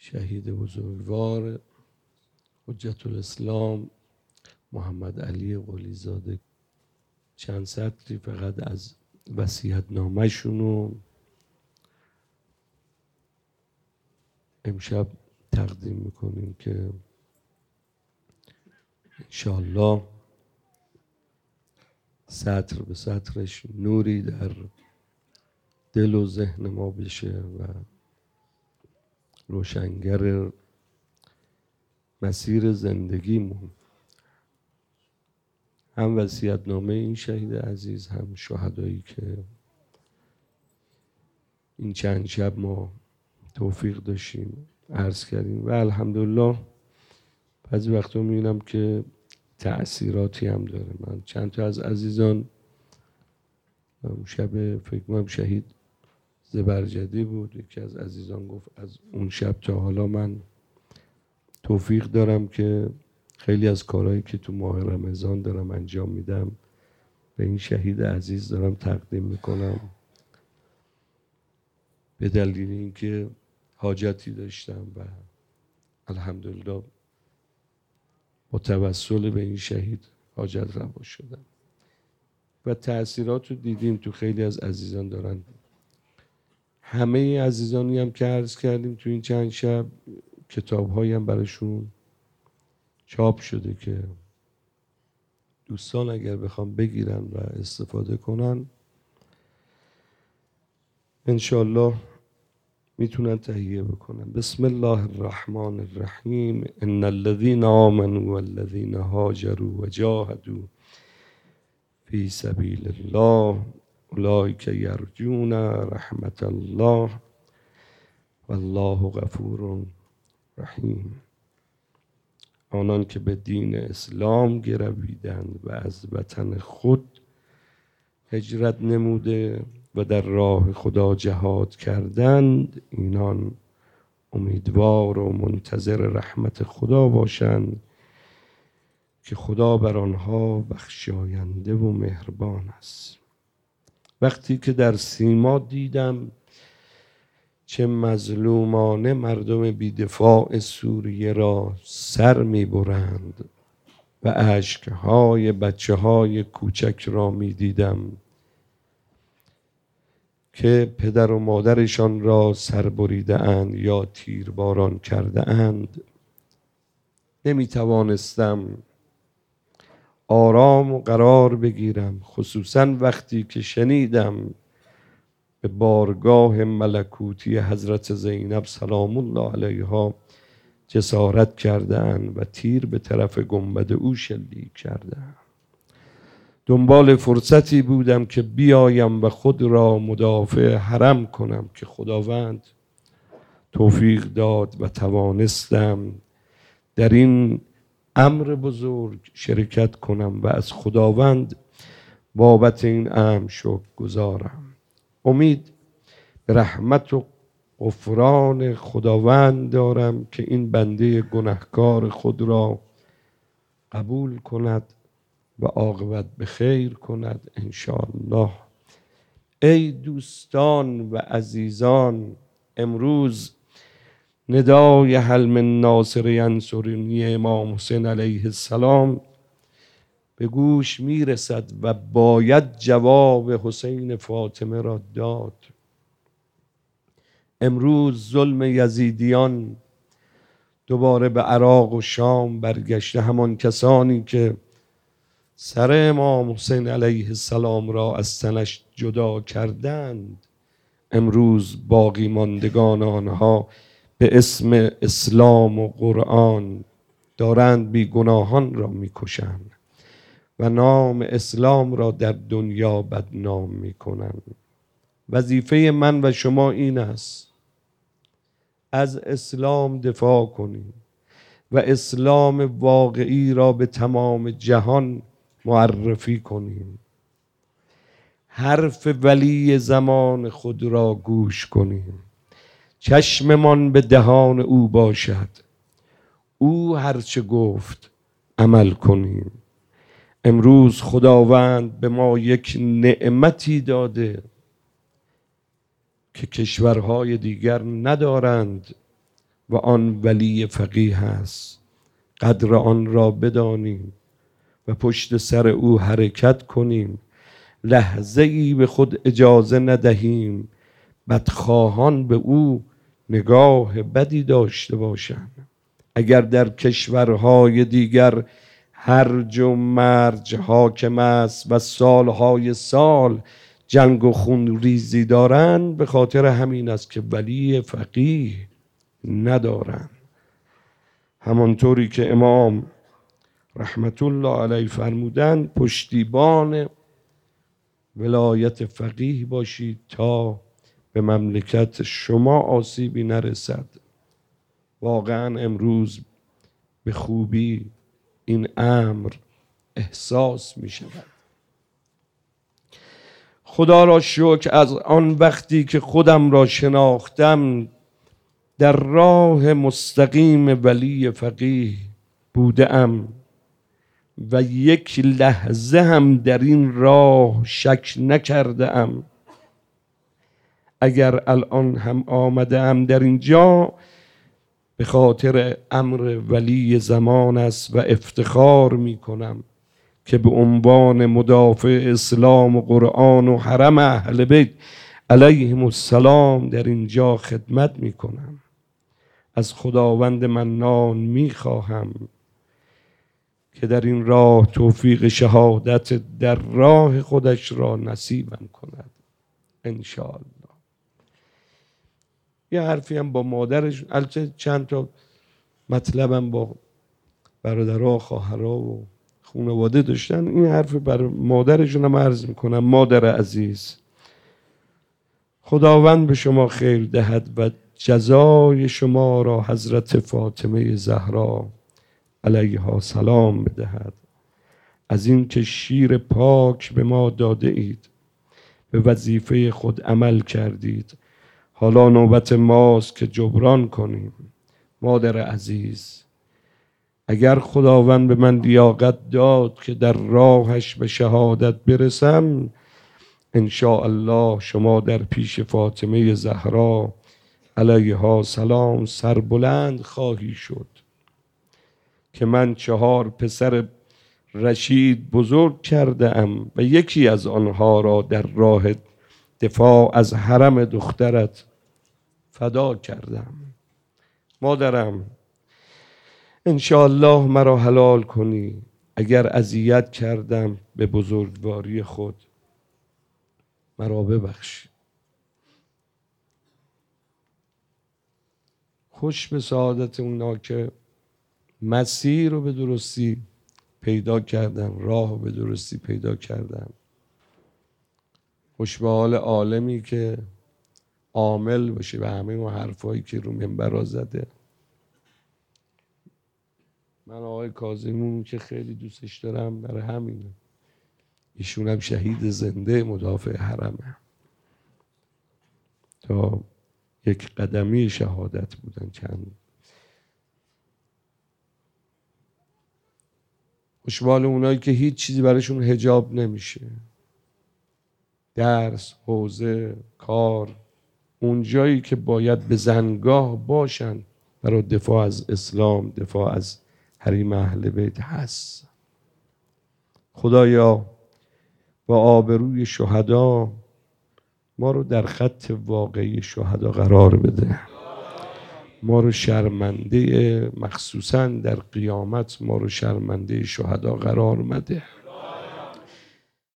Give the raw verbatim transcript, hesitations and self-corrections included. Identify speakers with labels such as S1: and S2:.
S1: شهید بزرگوار حجت الاسلام محمد علی قلیزاده چند سطری فقط از وصیت‌نامه شونو امشب تقدیم میکنیم که انشاءالله سطر به سطرش نوری در دل و ذهن ما بشه و روشنگر مسیر زندگیمون. هم وصیت‌نامه این شهید عزیز، هم شهدایی که این چند شب ما توفیق داشتیم عرض کردیم و الحمدلله بعضی وقتا میبینم که تأثیراتی هم داره. من چند تا از عزیزان شب فکر کنم شهید زبرجدی بود، یکی از عزیزان گفت از اون شب تا حالا من توفیق دارم که خیلی از کارهایی که تو ماه رمضان دارم انجام میدم به این شهید عزیز دارم تقدیم میکنم، به دلیل اینکه حاجتی داشتم و الحمدلله با توسل به این شهید حاجت روا شدم و تأثیرات رو دیدیم تو خیلی از عزیزان دارن. همه عزیزانی هم که عرض کردیم تو این چند شب کتاب هایی هم براشون چاپ شده که دوستان اگر بخوام بگیرن و استفاده کنن انشالله میتونن تهیه بکنن. بسم الله الرحمن الرحیم. ان الذين آمنوا والذين هاجروا وجاهدوا في سبيل الله اولئک یرجون رحمت الله والله غفور رحیم. آنان که به دین اسلام گرویدند و از وطن خود هجرت نموده و در راه خدا جهاد کردند، اینان امیدوار و منتظر رحمت خدا باشند که خدا بر آنها بخشاینده و مهربان است. وقتی که در سیما دیدم چه مظلومانه مردم بیدفاع سوریه را سر میبرند و اشکهای بچه های کوچک را میدیدم که پدر و مادرشان را سر بریده اند یا تیرباران کرده اند، نمی توانستم آرام و قرار بگیرم، خصوصا وقتی که شنیدم به بارگاه ملکوتی حضرت زینب سلام الله علیها جسارت کرده اند و تیر به طرف گنبد او شلیک کرده اند. دنبال فرصتی بودم که بیایم و خود را مدافع حرم کنم که خداوند توفیق داد و توانستم در این امر بزرگ شرکت کنم و از خداوند بابت این امر شکر گزارم. امید به رحمت و غفران خداوند دارم که این بنده گناهکار خود را قبول کند و عاقبت به خیر کند انشاءالله. ای دوستان و عزیزان، امروز ندای هل من ناصر ینصرنی امام حسین علیه السلام به گوش میرسد و باید جواب حسین فاطمه را داد. امروز ظلم یزیدیان دوباره به عراق و شام برگشته. همان کسانی که سر امام حسین علیه السلام را از تنش جدا کردند، امروز باقی ماندگان آنها به اسم اسلام و قرآن دارند بیگناهان را میکشند و نام اسلام را در دنیا بدنام میکنند. وظیفه من و شما این است از اسلام دفاع کنیم و اسلام واقعی را به تمام جهان معرفی کنیم. حرف ولی زمان خود را گوش کنیم، چشممان به دهان او باشد، او هرچه گفت عمل کنیم. امروز خداوند به ما یک نعمتی داده که کشورهای دیگر ندارند و آن ولی فقیه است. قدر آن را بدانیم و پشت سر او حرکت کنیم. لحظه ای به خود اجازه ندهیم بدخواهان به او نگاه بدی داشته باشند. اگر در کشورهای دیگر هرج و مرج حاکم است و سالهای سال جنگ و خون ریزی دارند، به خاطر همین است که ولی فقیه ندارند. همانطوری که امام رحمت الله علیه فرمودند پشتیبان ولایت فقیه باشید تا به مملکت شما آسیبی نرسد. واقعا امروز به خوبی این امر احساس می شود. خدا را شکر از آن وقتی که خودم را شناختم در راه مستقیم ولی فقیه بوده ام و یک لحظه هم در این راه شک نکرده ام. اگر الان هم آمده ام در اینجا به خاطر امر ولی زمان است و افتخار می کنم که به عنوان مدافع اسلام و قرآن و حرم اهل بیت علیهم السلام در اینجا خدمت می کنم. از خداوند منان می خواهم که در این راه توفیق شهادت در راه خودش را نصیبم کند انشاءالله. یه حرفی هم با مادرش، البته چند تا مطلبم با برادرها خواهرها و خانواده داشتن، این حرف بر مادرشون هم عرض میکنم. مادر عزیز، خداوند به شما خیر دهد و جزای شما را حضرت فاطمه زهرا علیها سلام بدهد از این که شیر پاک به ما داده اید، به وظیفه خود عمل کردید. حالا نوبت ماست که جبران کنیم. مادر عزیز، اگر خداوند به من لیاقت داد که در راهش به شهادت برسم، انشاءالله شما در پیش فاطمه زهرا علیها سلام سربلند خواهی شد که من چهار پسر رشید بزرگ کرده ام و یکی از آنها را در راه دفاع از حرم دخترت فدا کردم. مادرم، انشاءالله مرا حلال کنی. اگر اذیت کردم به بزرگواری خود مرا ببخش. خوش به سعادت اونا که مسیر رو به درستی پیدا کردم، راه رو به درستی پیدا کردم. خوش به حال عالمی که عامل باشه به همه اون حرفایی که رو منبر زده. من آقای کاظمیون که خیلی دوستش دارم برای همینه. ایشون هم شهید زنده مدافع حرمه. تا یک قدمی شهادت بودن چند. خوشبال اونایی که هیچ چیزی براشون حجاب نمیشه. درس، حوزه، کار، اون جایی که باید به زنگاه باشن برای دفاع از اسلام، دفاع از حریم اهل بیت هست. خدایا با آبروی شهدا ما رو در خط واقعی شهدا قرار بده. ما رو شرمنده، مخصوصا در قیامت ما رو شرمنده شهدا قرار مده.